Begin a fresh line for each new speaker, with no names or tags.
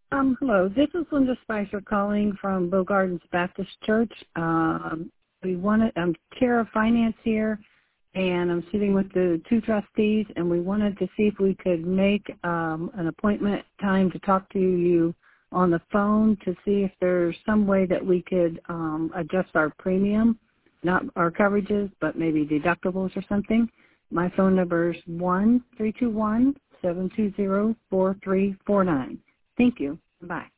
Hello. This is Linda Spicer calling from Bow Gardens Baptist Church. I'm chair of finance here, and I'm sitting with the two trustees, and we wanted to see if we could make an appointment time to talk to you on the phone to see if there's some way that we could adjust our premium, not our coverages, but maybe deductibles or something. My phone number is 1-321-720-4349. Thank you. Bye.